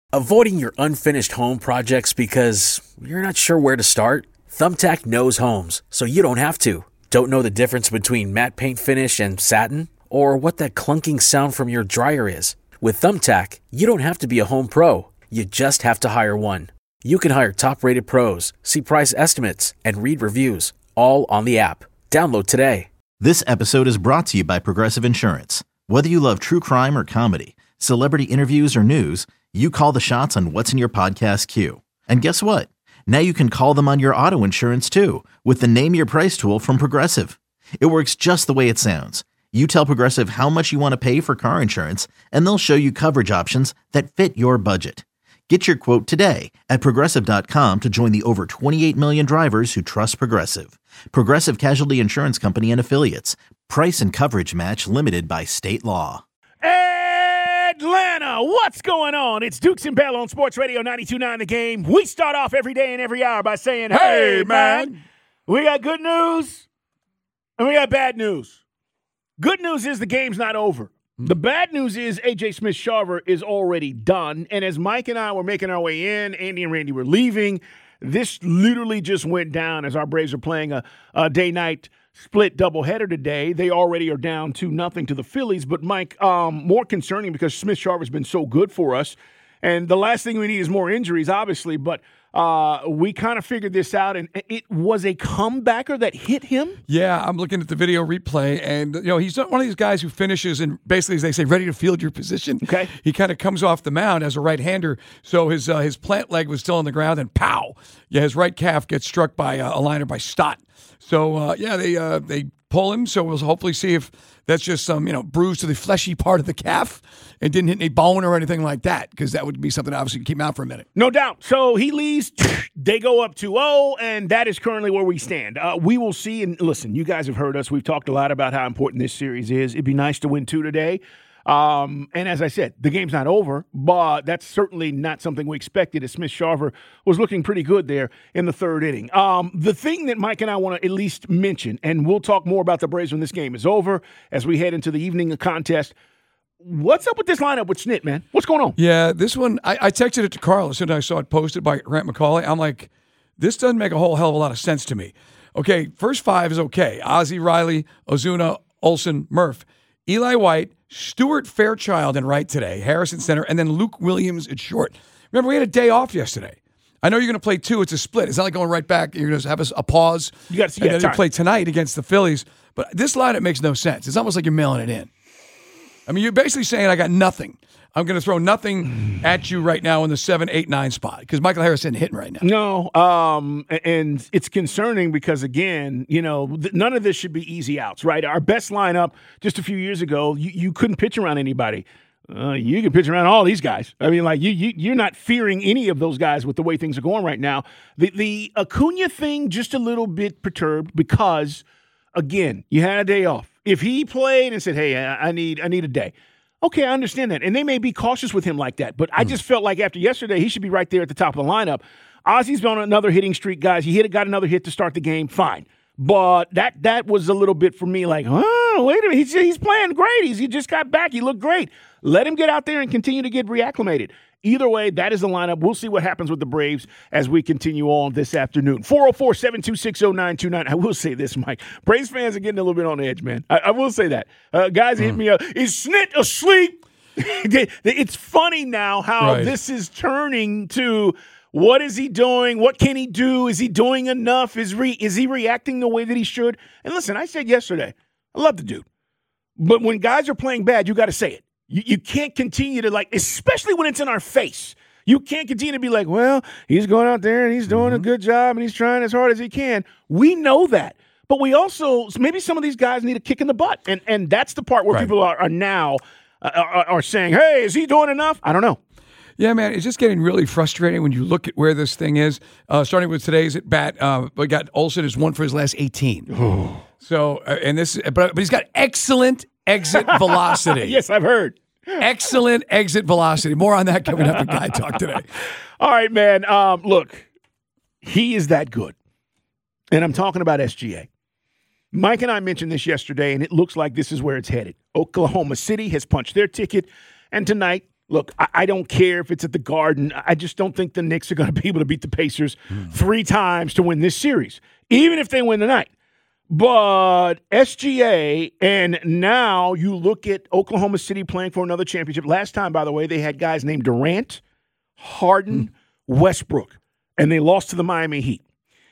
Avoiding your unfinished home projects because you're not sure where to start? Thumbtack knows homes, so you don't have to. Don't know the difference between matte paint finish and satin? Or what that clunking sound from your dryer is? With Thumbtack, you don't have to be a home pro. You just have to hire one. You can hire top-rated pros, see price estimates, and read reviews, all on the app. Download today. This episode is brought to you by Progressive Insurance. Whether you love true crime or comedy, celebrity interviews or news, you call the shots on what's in your podcast queue. And guess what? Now you can call them on your auto insurance too with the Name Your Price tool from Progressive. It works just the way it sounds. You tell Progressive how much you want to pay for car insurance, and they'll show you coverage options that fit your budget. Get your quote today at Progressive.com to join the over 28 million drivers who trust Progressive. Progressive Casualty Insurance Company and Affiliates. Price and coverage match limited by state law. Atlanta, what's going on? It's Dukes and Bell on Sports Radio 92.9 The Game. We start off every day and every hour by saying, hey, man, we got good news and we got bad news. Good news is the game's not over. The bad news is A.J. Smith-Shawver is already done. And as Mike and I were making our way in, Andy and Randy were leaving, this literally just went down as our Braves are playing a day-night split doubleheader today. They already are down 2-0 to the Phillies. But, Mike, more concerning because Smith-Shawver's been so good for us. And the last thing we need is more injuries, obviously. But we kind of figured this out, and it was a comebacker that hit him. Yeah, I'm looking at the video replay, and he's not one of these guys who finishes and basically, as they say, ready to field your position. Okay, he kind of comes off the mound as a right-hander, so his plant leg was still on the ground, and pow! Yeah, his right calf gets struck by a liner by Stott. So they pull him. So we'll hopefully see if that's just some bruise to the fleshy part of the calf and didn't hit any bone or anything like that, because that would be something obviously keep him out for a minute. No doubt. So he leaves. They go up 2-0, and that is currently where we stand. We will see. And listen, you guys have heard us. We've talked a lot about how important this series is. It'd be nice to win 2 today. And as I said, the game's not over, but that's certainly not something we expected, as Smith-Shawver was looking pretty good there in the third inning. The thing that Mike and I want to at least mention, and we'll talk more about the Braves when this game is over as we head into the evening contest. What's up with this lineup with Snit, man? What's going on? Yeah, this one, I texted it to Carl as soon as I saw it posted by Grant McCauley. I'm like, this doesn't make a whole hell of a lot of sense to me. Okay, first 5 is okay. Ozzie, Riley, Ozuna, Olsen, Murph. Eli White, Stuart Fairchild in right today, Harrison center, and then Luke Williams at short. Remember, we had a day off yesterday. I know you're going to play 2. It's a split. It's not like going right back. You're going to have a pause. You got to see and then you play tonight against the Phillies. But this lineup makes no sense. It's almost like you're mailing it in. I mean, you're basically saying I got nothing. I'm going to throw nothing at you right now in the 7, 8, 9 spot because Michael Harris isn't hitting right now. No, and it's concerning because, again, none of this should be easy outs, right? Our best lineup just a few years ago, you couldn't pitch around anybody. You can pitch around all these guys. I mean, like you're not fearing any of those guys with the way things are going right now. The Acuna thing just a little bit perturbed because, again, you had a day off. If he played and said, "Hey, I need a day," okay, I understand that, and they may be cautious with him like that. But I just felt like after yesterday, he should be right there at the top of the lineup. Ozzie's been on another hitting streak, guys. He got another hit to start the game, fine. But that was a little bit for me like, wait a minute, he's playing great. He just got back. He looked great. Let him get out there and continue to get reacclimated. Either way, that is the lineup. We'll see what happens with the Braves as we continue on this afternoon. 404-726-0929. I will say this, Mike. Braves fans are getting a little bit on edge, man. I will say that. Guys hit me up. Is Snit asleep? It's funny now how this is turning to what is he doing? What can he do? Is he doing enough? Is he reacting the way that he should? And listen, I said yesterday, I love the dude. But when guys are playing bad, you got to say it. You can't continue to, especially when it's in our face. You can't continue to be like, well, he's going out there and he's doing a good job and he's trying as hard as he can. We know that. But we also, maybe some of these guys need a kick in the butt. And that's the part where people are now saying, hey, is he doing enough? I don't know. Yeah, man, it's just getting really frustrating when you look at where this thing is. Starting with today's at bat, we got Olsen is 1 for his last 18. So, but he's got excellent exit velocity. Yes, I've heard. Excellent exit velocity. More on that coming up in Guy Talk today. All right, man. Look, he is that good. And I'm talking about SGA. Mike and I mentioned this yesterday, and it looks like this is where it's headed. Oklahoma City has punched their ticket, and tonight look, I don't care if it's at the Garden. I just don't think the Knicks are going to be able to beat the Pacers 3 times to win this series, even if they win tonight. But SGA, and now you look at Oklahoma City playing for another championship. Last time, by the way, they had guys named Durant, Harden, Westbrook, and they lost to the Miami Heat.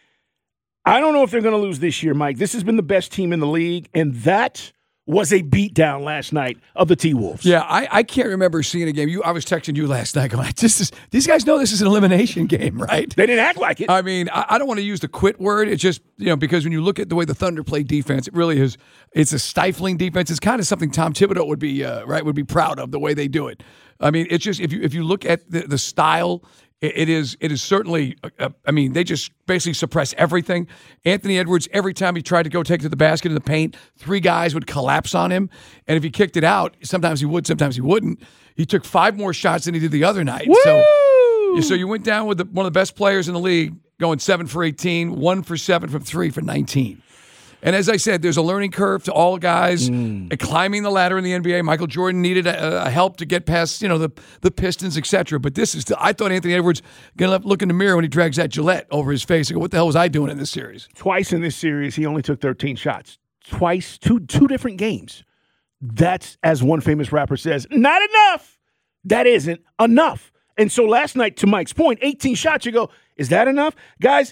I don't know if they're going to lose this year, Mike. This has been the best team in the league, and that was a beatdown last night of the T-Wolves. Yeah, I can't remember seeing a game. I was texting you last night going, these guys know this is an elimination game, right? They didn't act like it. I mean, I don't want to use the quit word. It's just, because when you look at the way the Thunder play defense, it really is, it's a stifling defense. It's kind of something Tom Thibodeau would be proud of, the way they do it. I mean, it's just, if you look at the style, it is certainly, they just basically suppress everything. Anthony Edwards, every time he tried to go take it to the basket in the paint, 3 guys would collapse on him. And if he kicked it out, sometimes he would, sometimes he wouldn't. He took 5 more shots than he did the other night. Woo! So you went down with one of the best players in the league, going 7 for 18, 1 for 7 from 3 for 19. And as I said, there's a learning curve to all guys climbing the ladder in the NBA. Michael Jordan needed a help to get past, the Pistons, etc. But I thought Anthony Edwards going to look in the mirror when he drags that Gillette over his face and go, what the hell was I doing in this series? Twice in this series, he only took 13 shots. Twice, two different games. That's, as one famous rapper says, not enough. That isn't enough. And so last night, to Mike's point, 18 shots, you go, is that enough? Guys,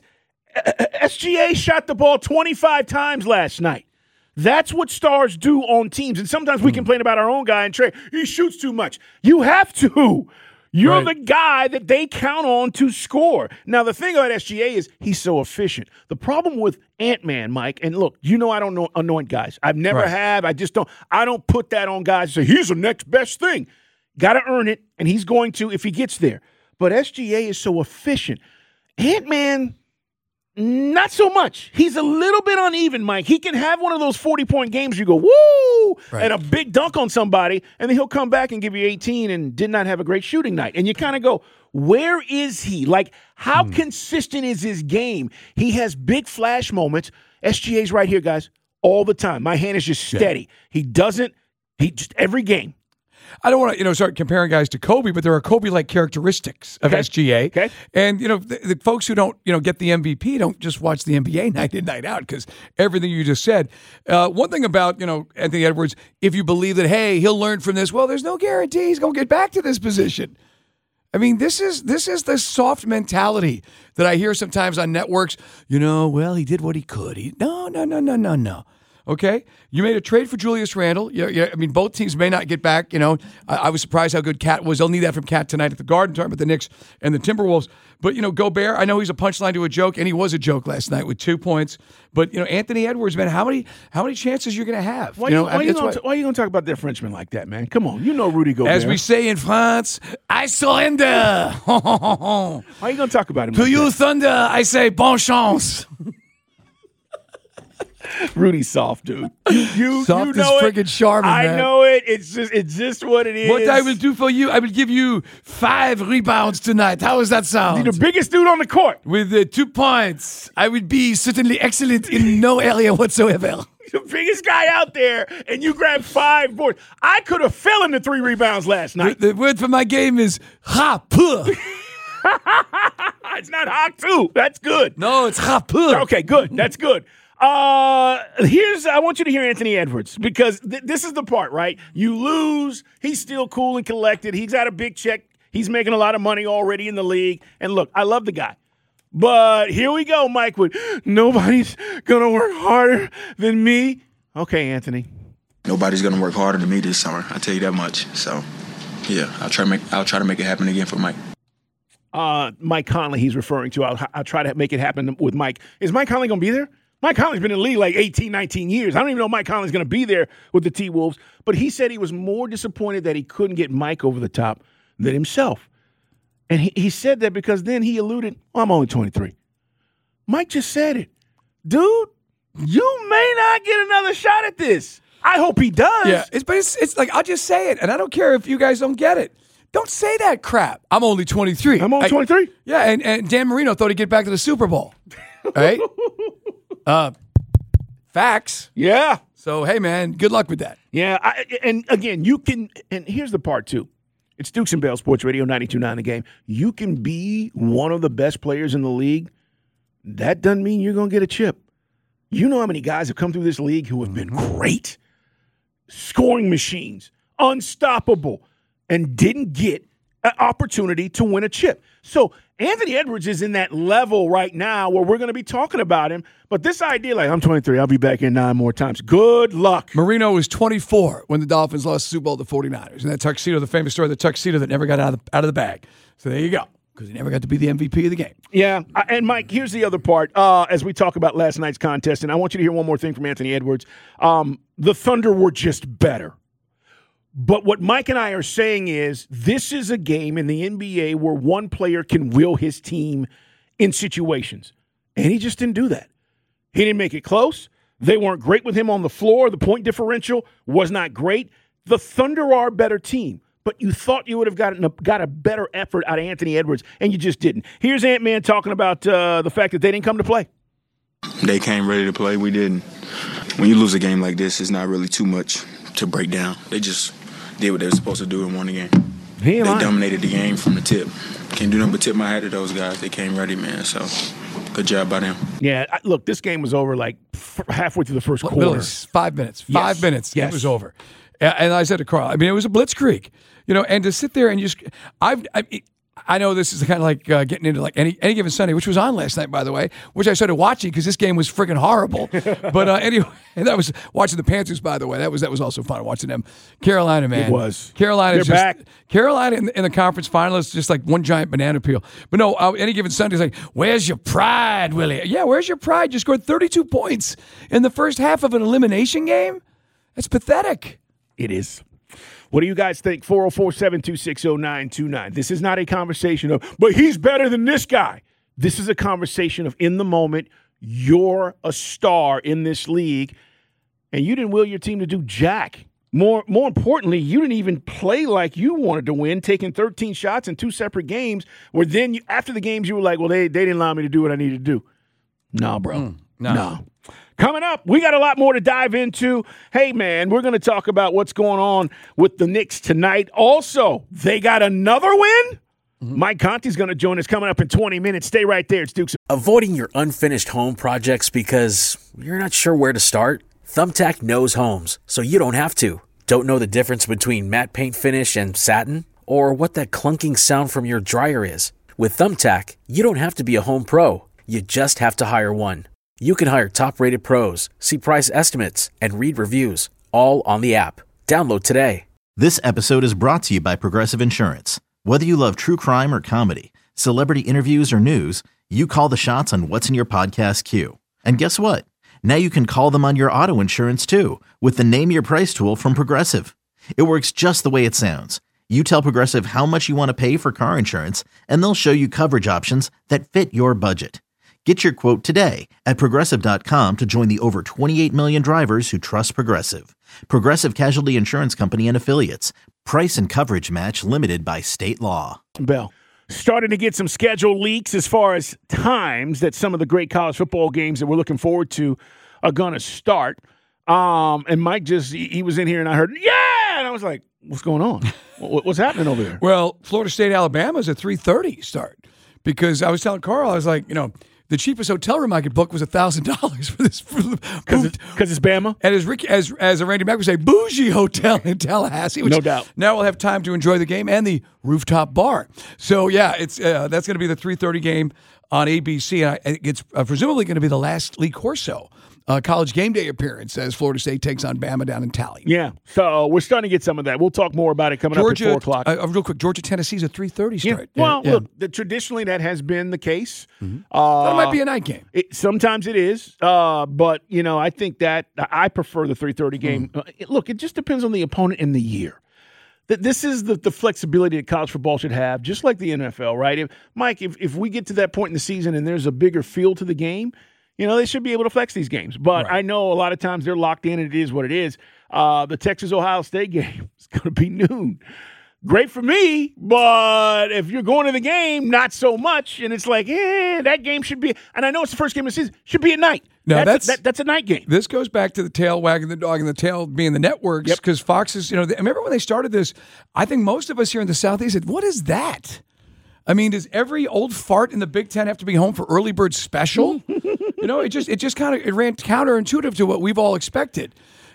SGA shot the ball 25 times last night. That's what stars do on teams. And sometimes we complain about our own guy and Trey. He shoots too much. You have to. You're the guy that they count on to score. Now, the thing about SGA is he's so efficient. The problem with Ant-Man, Mike, and look, I don't anoint guys. I've never have. I just don't. I don't put that on guys and say, here's the next best thing. Got to earn it, and he's going to if he gets there. But SGA is so efficient. Ant-Man, not so much. He's a little bit uneven, Mike. He can have one of those 40-point games you go, woo, and a big dunk on somebody, and then he'll come back and give you 18 and did not have a great shooting night. And you kind of go, where is he? Like, how consistent is his game? He has big flash moments. SGA's right here, guys, all the time. My hand is just steady. He just every game. I don't want to, start comparing guys to Kobe, but there are Kobe-like characteristics of SGA. Okay. And, the folks who don't, get the MVP don't just watch the NBA night in, night out, because everything you just said. One thing about, Anthony Edwards, if you believe that, hey, he'll learn from this, well, there's no guarantee he's going to get back to this position. I mean, this is the soft mentality that I hear sometimes on networks. Well, he did what he could. No. Okay, you made a trade for Julius Randle. Yeah. I mean, both teams may not get back. I was surprised how good Cat was. They'll need that from Cat tonight at the Garden, talking about the Knicks and the Timberwolves. But Gobert, I know he's a punchline to a joke, and he was a joke last night with 2 points. But Anthony Edwards, man, how many chances you're going to have? Why are you going to talk about that Frenchman like that, man? Come on, Rudy Gobert. As we say in France, I surrender. Why are you going to talk about him? To you, Thunder, I say bon chance. Rudy's soft, dude. You soft you know is friggin' charming, man. I know it. It's just what it is. What I will do for you, I will give you 5 rebounds tonight. How does that sound? You're the biggest dude on the court. With 2 points. I will be certainly excellent in no area whatsoever. The biggest guy out there, and you grabbed 5 boards. I could have fell into 3 rebounds last night. The word for my game is ha-puh. It's not hot too. That's good. No, it's ha-puh. Okay, good. That's good. I want you to hear Anthony Edwards, because this is the part, right? You lose, he's still cool and collected. He's got a big check. He's making a lot of money already in the league. And look, I love the guy. But here we go, Mike, with nobody's going to work harder than me. Okay, Anthony. Nobody's going to work harder than me this summer. I tell you that much. So, yeah, I'll try to make it happen again for Mike. Mike Conley he's referring to. I'll try to make it happen with Mike. Is Mike Conley going to be there? Mike Conley's been in the league like 18, 19 years. I don't even know if Mike Conley's going to be there with the T-Wolves. But he said he was more disappointed that he couldn't get Mike over the top than himself. And he said that because then he alluded, I'm only 23. Mike just said it. Dude, you may not get another shot at this. I hope he does. Yeah, it's like, I'll just say it, and I don't care if you guys don't get it. Don't say that crap. I'm only 23. I'm only 23? Yeah, and Dan Marino thought he'd get back to the Super Bowl. Right? Facts. Yeah. So, hey, man, good luck with that. Yeah. And again, you can, and here's the part, too. It's Dukes and Bell, Sports Radio 92.9 The Game. You can be one of the best players in the league. That doesn't mean you're going to get a chip. You know how many guys have come through this league who have been great, scoring machines, unstoppable, and didn't get an opportunity to win a chip. So Anthony Edwards is in that level right now where we're going to be talking about him. But this idea, like, I'm 23, I'll be back in 9 more times. Good luck. Marino was 24 when the Dolphins lost the Super Bowl to the 49ers. And that tuxedo, the famous story, the tuxedo that never got out of the bag. So there you go, because he never got to be the MVP of the game. Yeah, and Mike, here's the other part. As we talk about last night's contest, and I want you to hear one more thing from Anthony Edwards. The Thunder were just better. But what Mike and I are saying is this is a game in the NBA where one player can will his team in situations. And he just didn't do that. He didn't make it close. They weren't great with him on the floor. The point differential was not great. The Thunder are a better team. But you thought you would have got a better effort out of Anthony Edwards, and you just didn't. Here's Ant-Man talking about the fact that they didn't come to play. They came ready to play. We didn't. When you lose a game like this, it's not really too much to break down. They just did what they were supposed to do and won the game. They dominated the game from the tip. Can't do nothing but tip my hat to those guys. They came ready, man. So good job by them. Yeah, look, this game was over like halfway through the first quarter. Literally 5 minutes. 5 minutes. Yes. It was over. And I said to Carl, I mean, it was a blitzkrieg. And to sit there and just, I know this is kind of like getting into like any given Sunday, which was on last night, by the way, which I started watching because this game was freaking horrible. But anyway, and that was watching the Panthers, by the way. That was also fun watching them. Carolina, man, it was. Carolina's They're back. Carolina in the conference finalists, just like one giant banana peel. But no, any given Sunday is like, where's your pride, Willie? Yeah, where's your pride? You scored 32 points in the first half of an elimination game. That's pathetic. It is. What do you guys think? 404-726-0929. This is not a conversation of, but he's better than this guy. This is a conversation of, in the moment, you're a star in this league, and you didn't will your team to do jack. More importantly, you didn't even play like you wanted to win, taking 13 shots in 2 separate games, where then after the games you were like, well, they didn't allow me to do what I needed to do. No, bro. No. Coming up, we got a lot more to dive into. Hey, man, we're going to talk about what's going on with the Knicks tonight. Also, they got another win? Mike Conti's going to join us coming up in 20 minutes. Stay right there. It's Dukes. Avoiding your unfinished home projects because you're not sure where to start? Thumbtack knows homes, so you don't have to. Don't know the difference between matte paint finish and satin? Or what that clunking sound from your dryer is? With Thumbtack, you don't have to be a home pro. You just have to hire one. You can hire top-rated pros, see price estimates, and read reviews, all on the app. Download today. This episode is brought to you by Progressive Insurance. Whether you love true crime or comedy, celebrity interviews or news, you call the shots on what's in your podcast queue. And guess what? Now you can call them on your auto insurance too, with the Name Your Price tool from Progressive. It works just the way it sounds. You tell Progressive how much you want to pay for car insurance, and they'll show you coverage options that fit your budget. Get your quote today at Progressive.com to join the over 28 million drivers who trust Progressive. Progressive Casualty Insurance Company and Affiliates. Price and coverage match limited by state law. Bell. Starting to get some schedule leaks as far as times that some of the great college football games that we're looking forward to are going to start. And Mike he was in here and I heard, yeah! And I was like, what's going on? What's happening over there? Well, Florida State, Alabama is a 3:30 start. Because I was telling Carl, I was like, the cheapest hotel room I could book was $1,000 for this. Because it's Bama? And as Randy Mack would say, bougie hotel in Tallahassee. Which no doubt. Now we'll have time to enjoy the game and the rooftop bar. So, yeah, it's that's going to be the 3:30 game on ABC. And it's presumably going to be the last Lee Corso college game day appearance as Florida State takes on Bama down in Tally. Yeah, so we're starting to get some of that. We'll talk more about it coming up at 4 o'clock. Real quick, Georgia-Tennessee is a 3:30 start. Yeah. Well, look, traditionally that has been the case. Mm-hmm. That might be a night game. Sometimes it is, but, I think that I prefer the 3:30 game. Look, it just depends on the opponent and the year. This is the flexibility that college football should have, just like the NFL, right? Mike, if we get to that point in the season and there's a bigger feel to the game, they should be able to flex these games. But right. I know a lot of times they're locked in and it is what it is. The Texas-Ohio State game is going to be noon. great for me, but if you're going to the game, not so much. And it's like, that game should be, and I know it's the first game of the season, should be at night. No, that's a night game. This goes back to the tail wagging the dog and the tail being the networks, because Fox is, I remember when they started this, I think most of us here in the Southeast said, what is that? I mean, does every old fart in the Big Ten have to be home for early bird special? It just kind of ran counterintuitive to what we've all expected.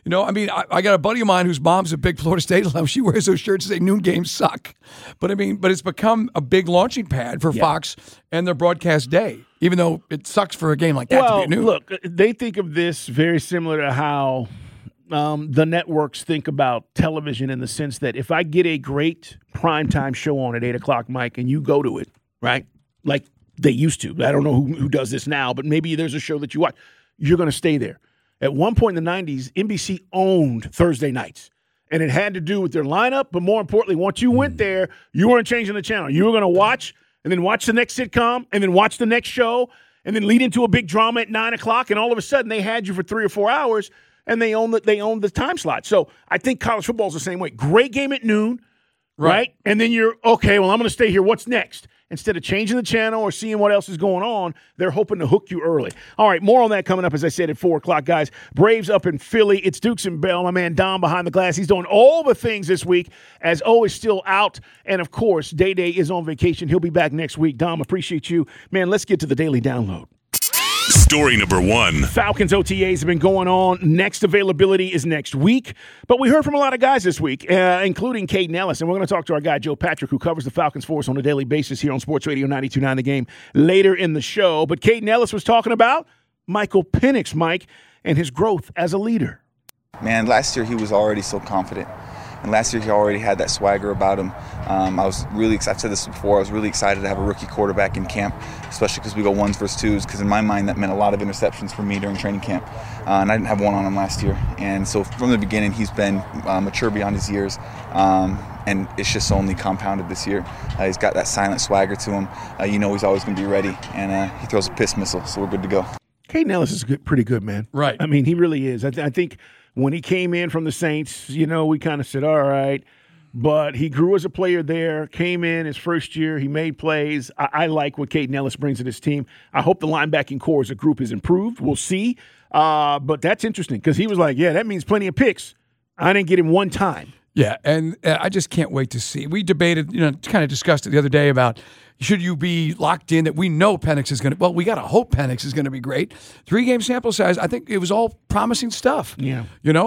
I got a buddy of mine whose mom's a big Florida State alum. She wears those shirts that say noon games suck. But it's become a big launching pad for Fox and their broadcast day, even though it sucks for a game like that to be at noon. Look, they think of this very similar to how the networks think about television, in the sense that if I get a great primetime show on at 8 o'clock, Mike, and you go to it, right, like they used to. I don't know who does this now, but maybe there's a show that you watch. You're going to stay there. At one point in the 90s, NBC owned Thursday nights, and it had to do with their lineup, but more importantly, once you went there, you weren't changing the channel. You were going to watch, and then watch the next sitcom, and then watch the next show, and then lead into a big drama at 9 o'clock, and all of a sudden they had you for 3 or 4 hours, and they own the time slot. So I think college football is the same way. Great game at noon, right? And then you're, okay, well, I'm going to stay here. What's next? Instead of changing the channel or seeing what else is going on, they're hoping to hook you early. All right, more on that coming up, as I said, at 4 o'clock, guys. Braves up in Philly. It's Dukes and Bell. My man Dom behind the glass. He's doing all the things this week. As always, still out. And, of course, Day is on vacation. He'll be back next week. Dom, appreciate you. Man, let's get to the Daily Download. Story number 1. Falcons OTAs have been going on. Next availability is next week. But we heard from a lot of guys this week, including Caden Ellis. And we're going to talk to our guy, Joe Patrick, who covers the Falcons for us on a daily basis here on Sports Radio 92.9 The Game later in the show. But Caden Ellis was talking about Michael Penix, Mike, and his growth as a leader. Man, last year he was already so confident. And last year he already had that swagger about him. I was really excited. I've said this before. I was really excited to have a rookie quarterback in camp, especially because we go 1s versus 2s, because in my mind that meant a lot of interceptions for me during training camp. And I didn't have one on him last year. And so from the beginning he's been mature beyond his years. And it's just only compounded this year. He's got that silent swagger to him. He's always going to be ready. And he throws a piss missile, so we're good to go. Caden Ellis is pretty good, man. Right. I mean, he really is. I think when he came in from the Saints, we kind of said, all right. But he grew as a player there, came in his first year. He made plays. I like what Caden Ellis brings to this team. I hope the linebacking core as a group is improved. We'll see. But that's interesting because he was like, that means plenty of picks. I didn't get him one time. Yeah, and I just can't wait to see. We debated, kind of discussed it the other day about should you be locked in that we know Penix is going to – well, we got to hope Penix is going to be great. 3-game sample size, I think it was all promising stuff. Yeah.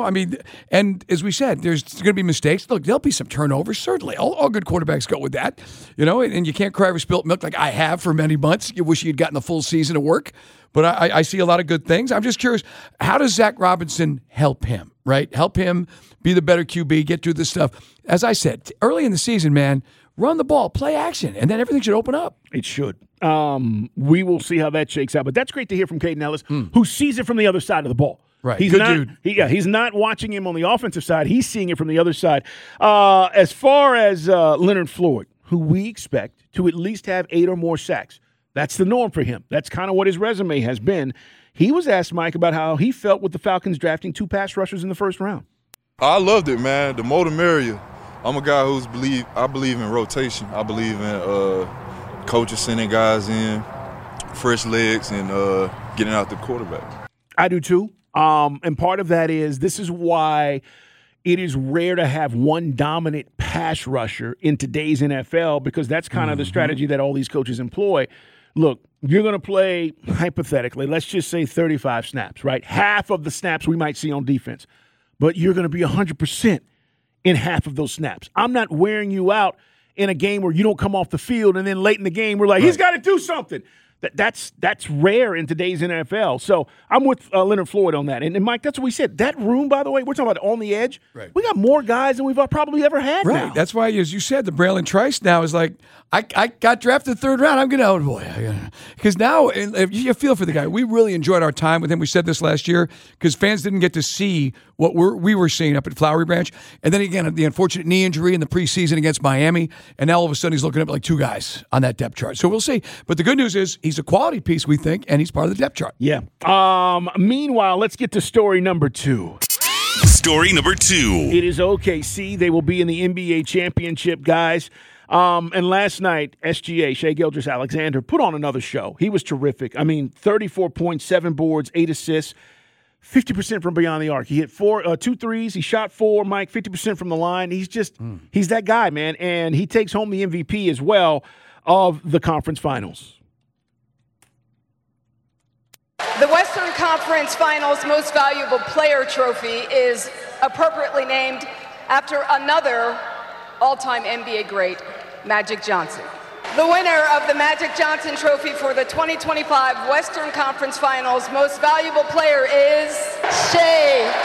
And as we said, there's going to be mistakes. Look, there'll be some turnovers, certainly. All good quarterbacks go with that, and you can't cry over spilt milk like I have for many months. You wish you'd gotten the full season of work. But I see a lot of good things. I'm just curious, how does Zach Robinson help him, right? Help him be the better QB, get through this stuff. As I said, early in the season, man, run the ball, play action, and then everything should open up. It should. We will see how that shakes out. But that's great to hear from Caden Ellis, who sees it from the other side of the ball. Right. He's good not, dude. He's not watching him on the offensive side. He's seeing it from the other side. As far as Leonard Floyd, who we expect to at least have 8 or more sacks, that's the norm for him. That's kind of what his resume has been. He was asked, Mike, about how he felt with the Falcons drafting 2 pass rushers in the first round. I loved it, man. The more the merrier. I'm a guy I believe in rotation. I believe in coaches sending guys in, fresh legs, and getting out the quarterback. I do too. And part of that is this is why it is rare to have one dominant pass rusher in today's NFL, because that's kind of the strategy that all these coaches employ. Look, you're going to play, hypothetically, let's just say 35 snaps, right? Half of the snaps we might see on defense. But you're going to be 100% in half of those snaps. I'm not wearing you out in a game where you don't come off the field and then late in the game we're like, he's got to do something. That's rare in today's NFL. So I'm with Leonard Floyd on that. And Mike, that's what we said. That room, by the way, we're talking about on the edge. Right. We got more guys than we've probably ever had now. Right. That's why, as you said, the Braylon Trice now is like, I got drafted 3rd round. I'm going to, oh boy. Because now you feel for the guy. We really enjoyed our time with him. We said this last year because fans didn't get to see what we were seeing up at Flowery Branch. And then again, the unfortunate knee injury in the preseason against Miami. And now all of a sudden he's looking up like 2 guys on that depth chart. So we'll see. But the good news is he's a quality piece, we think, and he's part of the depth chart. Yeah. Meanwhile, let's get to story number 2. Story number 2. It is OKC. They will be in the NBA championship, guys. And last night, SGA, Shai Gilgeous-Alexander, put on another show. He was terrific. I mean, 34 points, 7 boards, 8 assists, 50% from beyond the arc. He hit 2 threes. He shot 4, Mike, 50% from the line. He's just he's that guy, man. And he takes home the MVP as well of the conference finals. The Western Conference Finals Most Valuable Player Trophy is appropriately named after another all-time NBA great, Magic Johnson. The winner of the Magic Johnson Trophy for the 2025 Western Conference Finals Most Valuable Player is Shai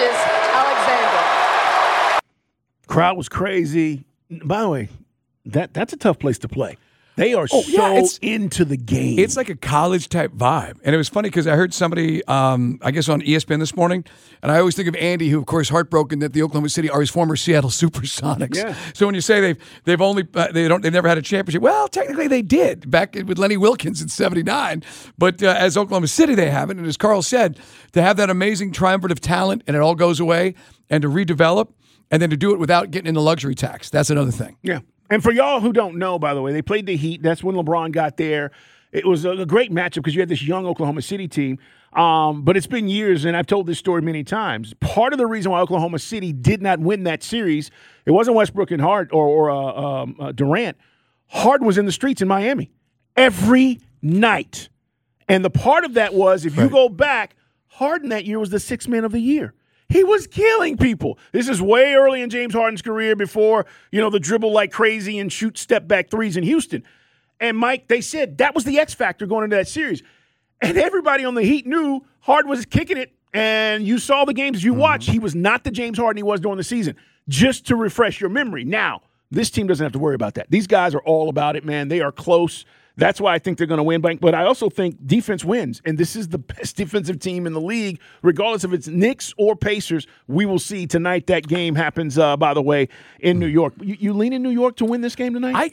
Gilgeous-Alexander. Crowd was crazy. By the way, that's a tough place to play. They are into the game. It's like a college-type vibe. And it was funny because I heard somebody, I guess on ESPN this morning, and I always think of Andy, who, of course, heartbroken that the Oklahoma City are his former Seattle Supersonics. Yeah. So when you say they've never had a championship, well, technically they did back with Lenny Wilkins in '79. But as Oklahoma City, they haven't. And as Carl said, to have that amazing triumvirate of talent and it all goes away, and to redevelop, and then to do it without getting in the luxury tax, that's another thing. Yeah. And for y'all who don't know, by the way, they played the Heat. That's when LeBron got there. It was a great matchup because you had this young Oklahoma City team. But it's been years, and I've told this story many times. Part of the reason why Oklahoma City did not win that series, it wasn't Westbrook and Hart or Durant. Harden was in the streets in Miami every night. And the part of that was, if you go back, Harden that year was the 6th man of the year. He was killing people. This is way early in James Harden's career before, the dribble like crazy and shoot step-back threes in Houston. And, Mike, they said that was the X factor going into that series. And everybody on the Heat knew Harden was kicking it, and you saw the games you watched. He was not the James Harden he was during the season, just to refresh your memory. Now, this team doesn't have to worry about that. These guys are all about it, man. They are close. That's why I think they're going to win. But I also think defense wins, and this is the best defensive team in the league, regardless if it's Knicks or Pacers. We will see tonight. That game happens, by the way, in New York. You lean in New York to win this game tonight?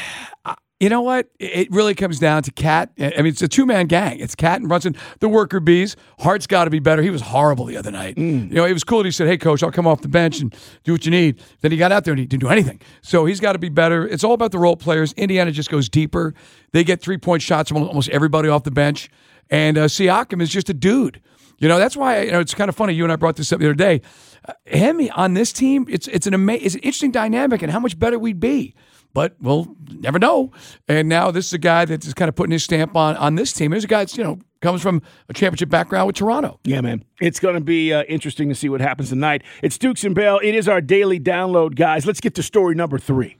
You know what? It really comes down to Cat. I mean, it's a two-man gang. It's Cat and Brunson, the worker bees. Hart's got to be better. He was horrible the other night. It was cool that he said, hey, coach, I'll come off the bench and do what you need. Then he got out there and he didn't do anything. So he's got to be better. It's all about the role players. Indiana just goes deeper. They get 3-point shots from almost everybody off the bench. And Siakam is just a dude. That's why it's kind of funny. You and I brought this up the other day. Him on this team, it's an interesting dynamic and how much better we'd be. But we'll never know. And now this is a guy that's kind of putting his stamp on this team. There's a guy that's, comes from a championship background with Toronto. Yeah, man. It's going to be interesting to see what happens tonight. It's Dukes and Bell. It is our daily download, guys. Let's get to story number 3.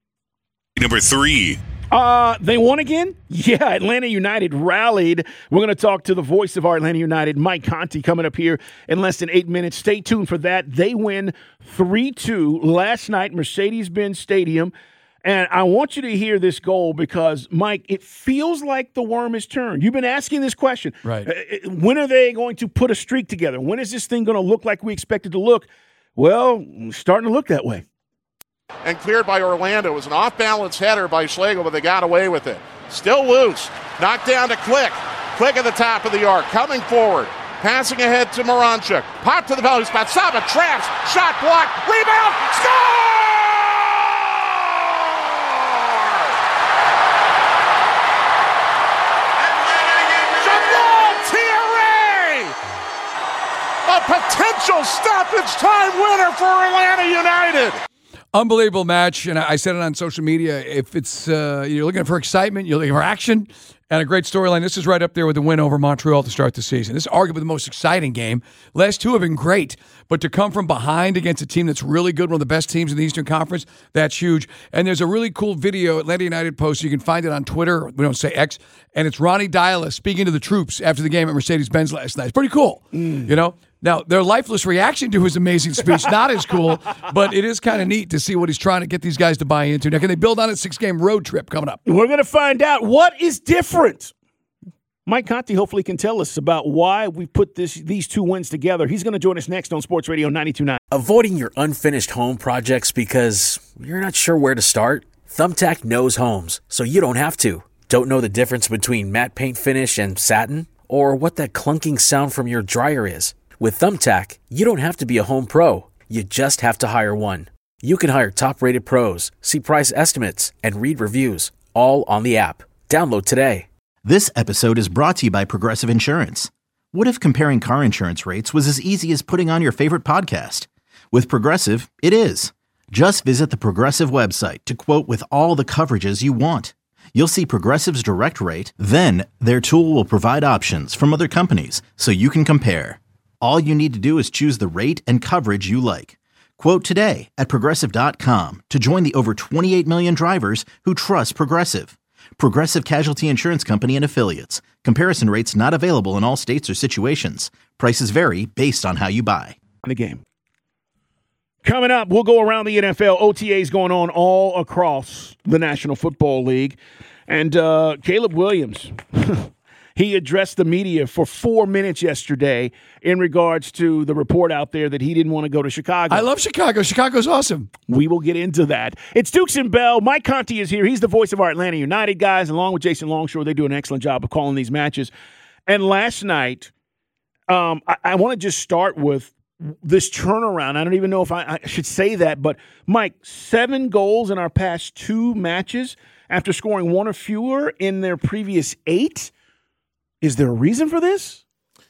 Number 3. They won again? Yeah, Atlanta United rallied. We're going to talk to the voice of our Atlanta United, Mike Conti, coming up here in less than 8 minutes. Stay tuned for that. They win 3-2 last night, Mercedes-Benz Stadium. And I want you to hear this goal because, Mike, it feels like the worm is turned. You've been asking this question. Right. When are they going to put a streak together? When is this thing going to look like we expect it to look? Well, starting to look that way. And cleared by Orlando. It was an off-balance header by Schlegel, but they got away with it. Still loose. Knocked down to Click. Click at the top of the arc. Coming forward. Passing ahead to Moranchuk. Pop to the value spot. Saba traps. Shot blocked. Rebound. Score! Potential stoppage time winner for Atlanta United. Unbelievable match, and I said it on social media. If it's you're looking for excitement, you're looking for action, and a great storyline, this is right up there with the win over Montreal to start the season. This is arguably the most exciting game. Last two have been great, but to come from behind against a team that's really good, one of the best teams in the Eastern Conference, that's huge. And there's a really cool video Atlanta United posted. You can find it on Twitter. We don't say X. And it's Ronnie Diala speaking to the troops after the game at Mercedes-Benz last night. It's pretty cool, Now, their lifeless reaction to his amazing speech, not as cool, but it is kind of neat to see what he's trying to get these guys to buy into. Now, can they build on a 6-game road trip coming up? We're going to find out what is different. Mike Conti hopefully can tell us about why we put these two wins together. He's going to join us next on Sports Radio 92.9. Avoiding your unfinished home projects because you're not sure where to start? Thumbtack knows homes, so you don't have to. Don't know the difference between matte paint finish and satin? Or what that clunking sound from your dryer is? With Thumbtack, you don't have to be a home pro. You just have to hire one. You can hire top-rated pros, see price estimates, and read reviews, all on the app. Download today. This episode is brought to you by Progressive Insurance. What if comparing car insurance rates was as easy as putting on your favorite podcast? With Progressive, it is. Just visit the Progressive website to quote with all the coverages you want. You'll see Progressive's direct rate, then their tool will provide options from other companies so you can compare. All you need to do is choose the rate and coverage you like. Quote today at Progressive.com to join the over 28 million drivers who trust Progressive. Progressive Casualty Insurance Company and Affiliates. Comparison rates not available in all states or situations. Prices vary based on how you buy. The game. Coming up, we'll go around the NFL. OTAs going on all across the National Football League. And Caleb Williams, he addressed the media for 4 minutes yesterday in regards to the report out there that he didn't want to go to Chicago. I love Chicago. Chicago's awesome. We will get into that. It's Dukes and Bell. Mike Conti is here. He's the voice of our Atlanta United guys, along with Jason Longshore. They do an excellent job of calling these matches. And last night, I want to just start with this turnaround. I don't even know if I should say that, but Mike, 7 goals in our past 2 matches after scoring 1 or fewer in their previous 8. Is there a reason for this?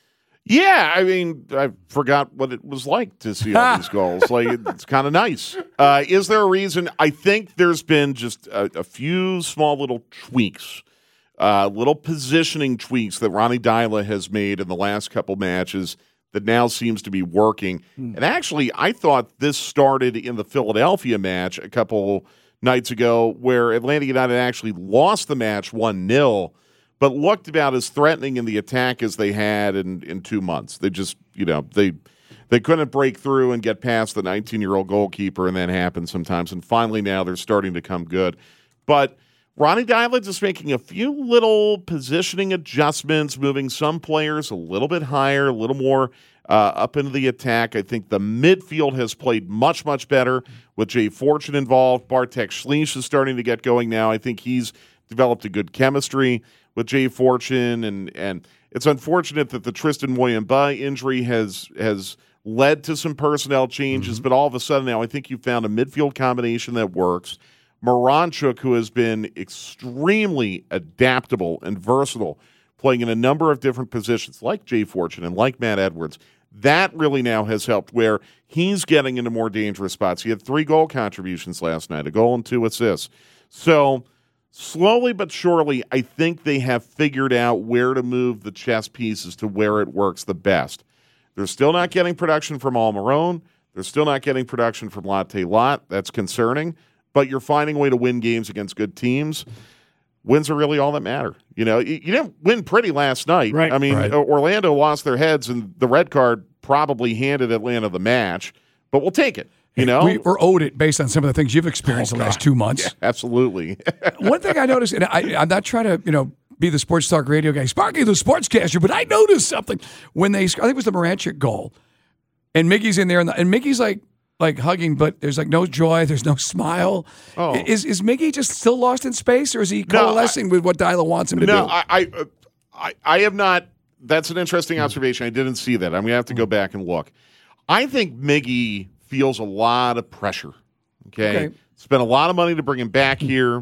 Yeah, I mean, I forgot what it was like to see all these goals. Like, it's kind of nice. Is there a reason? I think there's been just a few small little tweaks, little positioning tweaks that Ronnie Deila has made in the last couple matches that now seems to be working. And actually, I thought this started in the Philadelphia match a couple nights ago where Atlanta United actually lost the match 1-0, but looked about as threatening in the attack as they had in 2 months. They just, they couldn't break through and get past the 19-year-old goalkeeper, and that happens sometimes. And finally now they're starting to come good. But Ronnie Deila just making a few little positioning adjustments, moving some players a little bit higher, a little more up into the attack. I think the midfield has played much, much better with Jay Fortune involved. Bartek Schliess is starting to get going now. I think he's developed a good chemistry with Jay Fortune, and it's unfortunate that the Tristan Moyamba injury has led to some personnel changes, but all of a sudden now I think you found a midfield combination that works. Moranchuk, who has been extremely adaptable and versatile, playing in a number of different positions like Jay Fortune and like Matt Edwards, that really now has helped where he's getting into more dangerous spots. He had 3 goal contributions last night, a goal and 2 assists. So slowly but surely, I think they have figured out where to move the chess pieces to where it works the best. They're still not getting production from Almiron. They're still not getting production from Latte Lot. That's concerning. But you're finding a way to win games against good teams. Wins are really all that matter. You didn't win pretty last night. Right. I mean, Orlando lost their heads, and the red card probably handed Atlanta the match. But we'll take it. We're owed it based on some of the things you've experienced the last 2 months. Yeah, absolutely. One thing I noticed, and I'm not trying to, be the sports talk radio guy, Sparky the sportscaster, but I noticed something when I think it was the Moranchuk goal, and Miggy's in there, and Miggy's like hugging, but there's like no joy, there's no smile. Oh. Is Miggy just still lost in space, or is he coalescing with what Deila wants him to do? No, I have not. That's an interesting observation. I didn't see that. I'm going to have to go back and look. I think Miggy feels a lot of pressure. Okay. Spent a lot of money to bring him back here.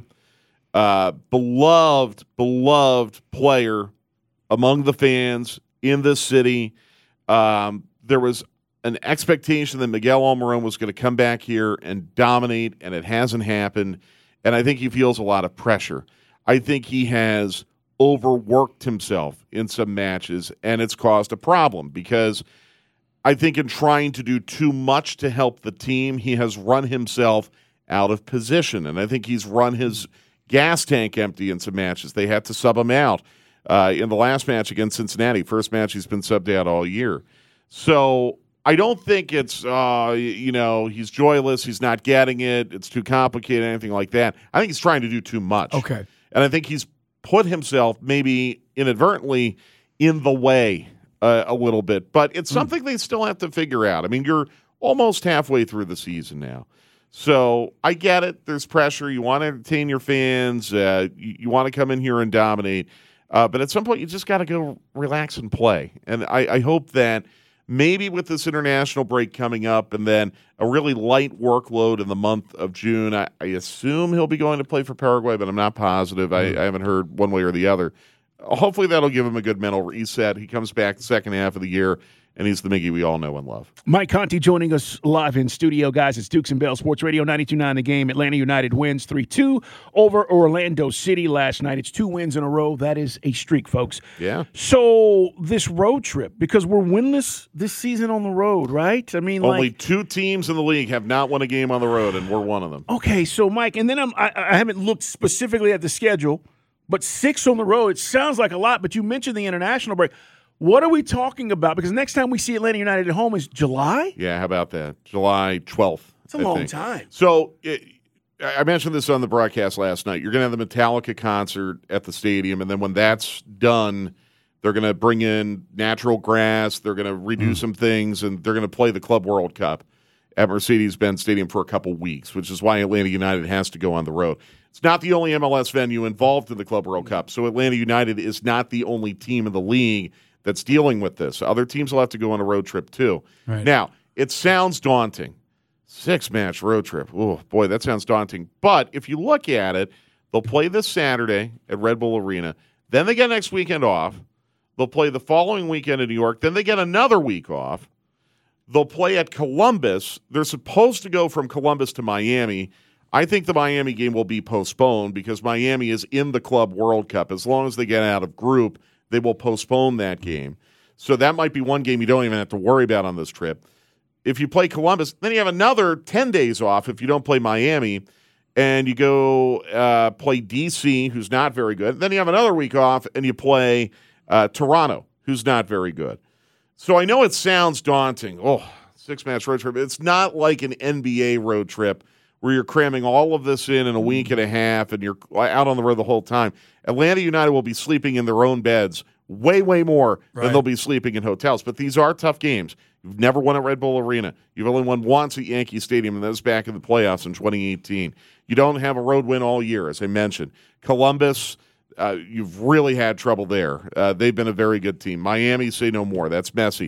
Beloved player among the fans in this city. There was an expectation that Miguel Almiron was going to come back here and dominate, and it hasn't happened. And I think he feels a lot of pressure. I think he has overworked himself in some matches, and it's caused a problem because I think in trying to do too much to help the team, he has run himself out of position. And I think he's run his gas tank empty in some matches. They had to sub him out in the last match against Cincinnati. First match he's been subbed out all year. So I don't think it's, he's joyless, he's not getting it, it's too complicated, anything like that. I think he's trying to do too much. Okay. And I think he's put himself maybe inadvertently in the way a little bit. But it's something they still have to figure out. I mean, you're almost halfway through the season now. So I get it. There's pressure. You want to entertain your fans. You want to come in here and dominate. But at some point, you just got to go relax and play. And I hope that maybe with this international break coming up and then a really light workload in the month of June, I assume he'll be going to play for Paraguay, but I'm not positive. I haven't heard one way or the other. Hopefully that'll give him a good mental reset. He comes back the second half of the year, and he's the Miggy we all know and love. Mike Conti joining us live in studio, guys. It's Dukes and Bell Sports Radio 92.9 The Game. Atlanta United wins 3-2 over Orlando City last night. It's 2 wins in a row. That is a streak, folks. Yeah. So this road trip, because we're winless this season on the road, right? I mean, only 2 teams in the league have not won a game on the road, and we're one of them. Okay, so Mike, and then I haven't looked specifically at the schedule, but 6 on the road, it sounds like a lot, but you mentioned the international break. What are we talking about? Because next time we see Atlanta United at home is July? Yeah, how about that? July 12th. It's a long time. So I mentioned this on the broadcast last night. You're going to have the Metallica concert at the stadium, and then when that's done, they're going to bring in natural grass. They're going to redo some things, and they're going to play the Club World Cup at Mercedes-Benz Stadium for a couple weeks, which is why Atlanta United has to go on the road. It's not the only MLS venue involved in the Club World Cup, so Atlanta United is not the only team in the league that's dealing with this. Other teams will have to go on a road trip too. Right. Now, it sounds daunting. 6-match road trip. Oh, boy, that sounds daunting. But if you look at it, they'll play this Saturday at Red Bull Arena. Then they get next weekend off. They'll play the following weekend in New York. Then they get another week off. They'll play at Columbus. They're supposed to go from Columbus to Miami. I think the Miami game will be postponed because Miami is in the Club World Cup. As long as they get out of group, they will postpone that game. So that might be one game you don't even have to worry about on this trip. If you play Columbus, then you have another 10 days off if you don't play Miami, and you go play D.C., who's not very good. Then you have another week off, and you play Toronto, who's not very good. So I know it sounds daunting. 6-match road trip. It's not like an NBA road trip where you're cramming all of this in a week and a half and you're out on the road the whole time. Atlanta United will be sleeping in their own beds way, way more than they'll be sleeping in hotels. But these are tough games. You've never won at Red Bull Arena. You've only won once at Yankee Stadium, and that was back in the playoffs in 2018. You don't have a road win all year, as I mentioned. Columbus, you've really had trouble there. They've been a very good team. Miami, say no more. That's messy.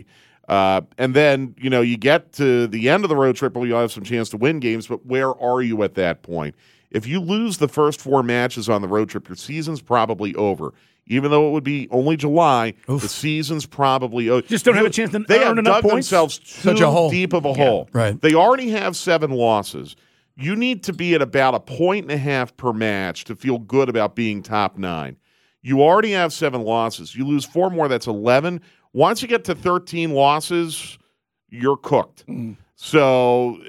And then, you get to the end of the road trip where you'll have some chance to win games, but where are you at that point? If you lose the first 4 matches on the road trip, your season's probably over. Even though it would be only July, the season's probably over. Just don't have a chance to they earn have enough dug points. themselves Such a hole. deep of a hole. Right. They already have 7 losses. You need to be at about 1.5 points per match to feel good about being top 9. You already have 7 losses. You lose 4 more, that's 11. Once you get to 13 losses, you're cooked. So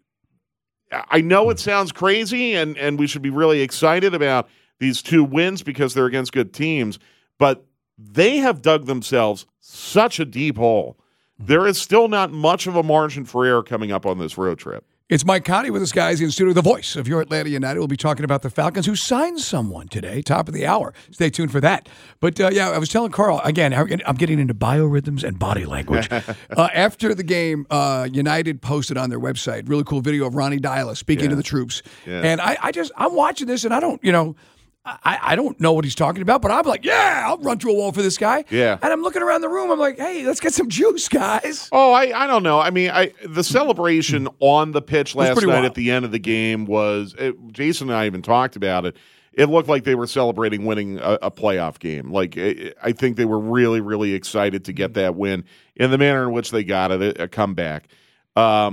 I know it sounds crazy, and we should be really excited about these 2 wins because they're against good teams, but they have dug themselves such a deep hole. There is still not much of a margin for error coming up on this road trip. It's Mike Conti with us, guys, in studio. The voice of your Atlanta United. We'll be talking about the Falcons, who signed someone today, top of the hour. Stay tuned for that. But, I was telling Carl, again, I'm getting into biorhythms and body language. After the game, United posted on their website, really cool video of Ronnie Dyla speaking to the troops. Yeah. And I'm watching this, and I don't know what he's talking about, but I'm like, I'll run through a wall for this guy. Yeah. And I'm looking around the room. I'm like, hey, let's get some juice, guys. Oh, I don't know. I mean, the celebration on the pitch last night at the end of the game Jason and I even talked about it. It looked like they were celebrating winning a playoff game. Like, I think they were really, really excited to get that win in the manner in which they got it, a comeback. I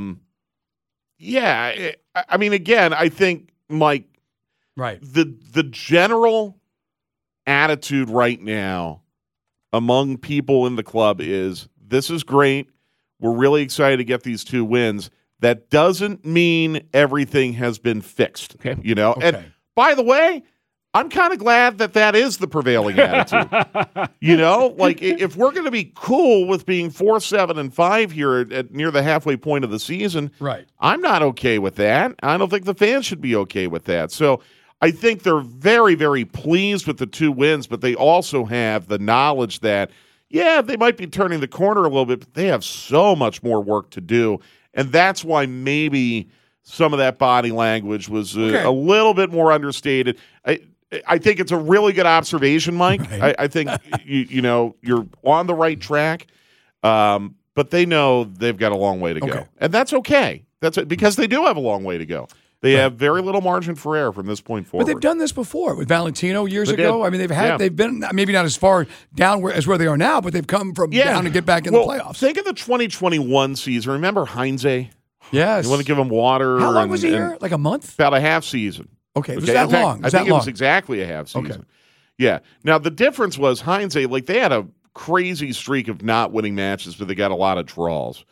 mean, again, I think, Mike, right. The general attitude right now among people in the club is, this is great. We're really excited to get these 2 wins. That doesn't mean everything has been fixed. Okay. Okay. And by the way, I'm kind of glad that is the prevailing attitude. Like, if we're going to be cool with being 4-7-5 here at near the halfway point of the season, right? I'm not okay with that. I don't think the fans should be okay with that. So I think they're very, very pleased with the 2 wins, but they also have the knowledge that, they might be turning the corner a little bit, but they have so much more work to do. And that's why maybe some of that body language was a little bit more understated. I think it's a really good observation, Mike. Right. I think you're on the right track. but they know they've got a long way to go. And that's okay. That's it, because they do have a long way to go. They have very little margin for error from this point forward. But they've done this before with Valentino years ago. I mean, they've been maybe not as far down as where they are now, but they've come from down to get back in the playoffs. Think of the 2021 season. Remember Heinze? Yes. You want to give him water. How long was he here? Like a month? About a half season. Okay. Was that long? I think it was exactly a half season. Okay. Yeah. Now, the difference was Heinze, like they had a crazy streak of not winning matches, but they got a lot of draws.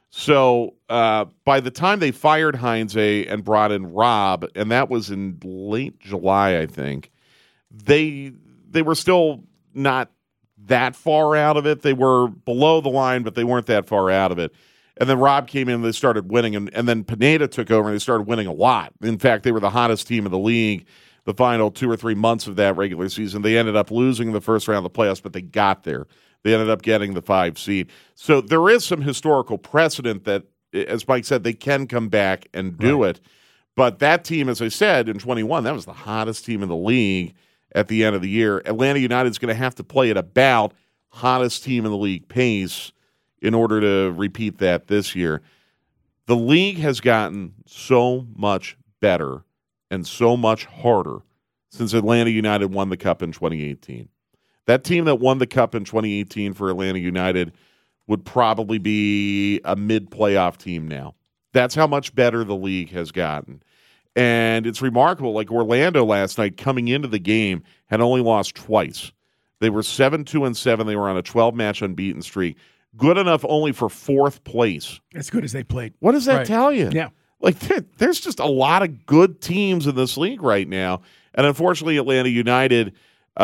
So by the time they fired Heinze and brought in Rob, and that was in late July, I think, they were still not that far out of it. They were below the line, but they weren't that far out of it. And then Rob came in and they started winning, and then Pineda took over and they started winning a lot. In fact, they were the hottest team in the league the final 2 or 3 months of that regular season. They ended up losing the first round of the playoffs, but they got there. They ended up getting the 5 seed. So there is some historical precedent that, as Mike said, they can come back and do it. But that team, as I said, in 21, that was the hottest team in the league at the end of the year. Atlanta United is going to have to play at about hottest team in the league pace in order to repeat that this year. The league has gotten so much better and so much harder since Atlanta United won the Cup in 2018. That team that won the Cup in 2018 for Atlanta United would probably be a mid-playoff team now. That's how much better the league has gotten. And it's remarkable. Like Orlando last night, coming into the game, had only lost twice. They were 7-2-7. They were on a 12-match unbeaten streak. Good enough only for 4th place. As good as they played. What does that tell you? Yeah. Like, there's just a lot of good teams in this league right now. And unfortunately, Atlanta United,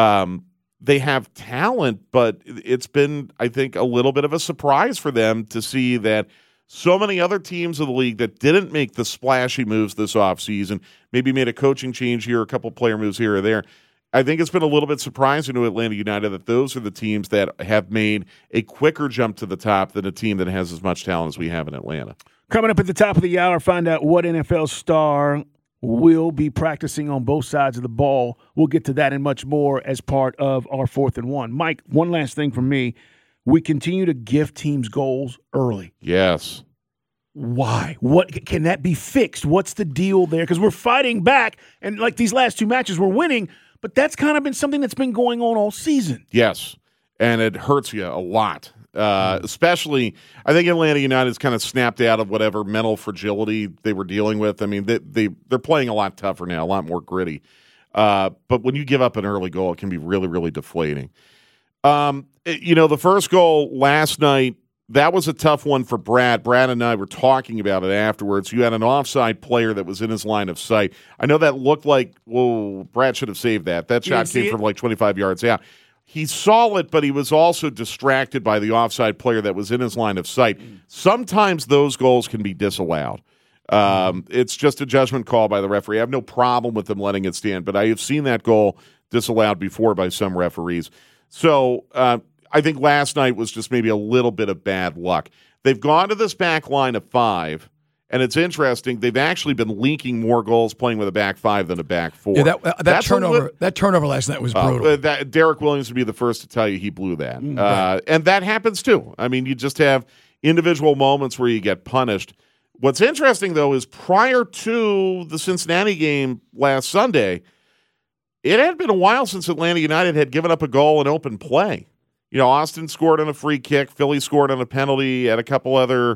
they have talent, but it's been, I think, a little bit of a surprise for them to see that so many other teams of the league that didn't make the splashy moves this offseason, maybe made a coaching change here, a couple player moves here or there. I think it's been a little bit surprising to Atlanta United that those are the teams that have made a quicker jump to the top than a team that has as much talent as we have in Atlanta. Coming up at the top of the hour, find out what NFL star will be practicing on both sides of the ball. We'll get to that and much more as part of our 4th and 1. Mike, one last thing from me. We continue to give teams goals early. Yes. Why? What can that be fixed? What's the deal there? Because we're fighting back, and like these last 2 matches, we're winning, but that's kind of been something that's been going on all season. Yes, and it hurts you a lot. Especially, I think Atlanta United's kind of snapped out of whatever mental fragility they were dealing with. I mean, they're playing a lot tougher now, a lot more gritty. But when you give up an early goal, it can be really, really deflating. The first goal last night, that was a tough one for Brad. Brad and I were talking about it afterwards. You had an offside player that was in his line of sight. I know that looked like, whoa, Brad should have saved that. That shot came from like 25 yards out. He saw it, but he was also distracted by the offside player that was in his line of sight. Sometimes those goals can be disallowed. It's just a judgment call by the referee. I have no problem with them letting it stand, but I have seen that goal disallowed before by some referees. So I think last night was just maybe a little bit of bad luck. They've gone to this back line of 5, and it's interesting. They've actually been leaking more goals playing with a back 5 than a back 4. Yeah, that turnover last night was brutal. Derek Williams would be the first to tell you he blew that. And that happens too. I mean, you just have individual moments where you get punished. What's interesting, though, is prior to the Cincinnati game last Sunday, it had been a while since Atlanta United had given up a goal in open play. Austin scored on a free kick. Philly scored on a penalty, had a couple other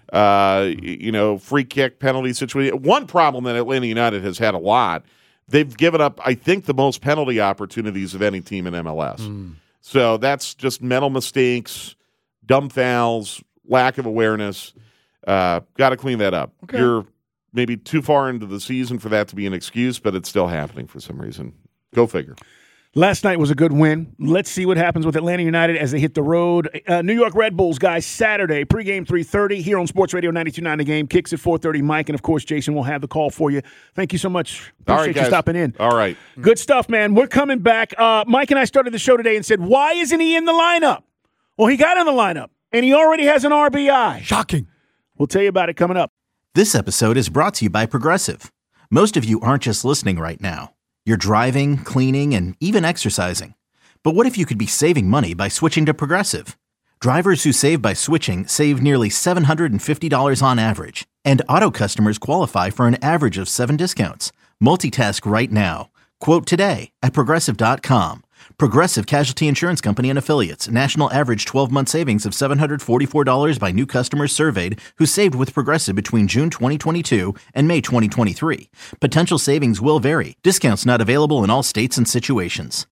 free kick penalty situation. One problem that Atlanta United has had a lot, they've given up, I think, the most penalty opportunities of any team in MLS. So that's just mental mistakes, dumb fouls, lack of awareness. Got to clean that up. Okay. You're maybe too far into the season for that to be an excuse, but it's still happening for some reason. Go figure. Last night was a good win. Let's see what happens with Atlanta United as they hit the road. New York Red Bulls, guys, Saturday, pregame 3:30 here on Sports Radio 92.9 The Game. Kicks at 4:30. Mike and, of course, Jason will have the call for you. Thank you so much. Appreciate you stopping in. All right. Good stuff, man. We're coming back. Mike and I started the show today and said, why isn't he in the lineup? Well, he got in the lineup, and he already has an RBI. Shocking. We'll tell you about it coming up. This episode is brought to you by Progressive. Most of you aren't just listening right now. You're driving, cleaning, and even exercising. But what if you could be saving money by switching to Progressive? Drivers who save by switching save nearly $750 on average. And Auto customers qualify for an average of 7 discounts. Multitask right now. Quote today at Progressive.com. Progressive Casualty Insurance Company and Affiliates. National average 12-month savings of $744 by new customers surveyed who saved with Progressive between June 2022 and May 2023. Potential savings will vary. Discounts not available in all states and situations.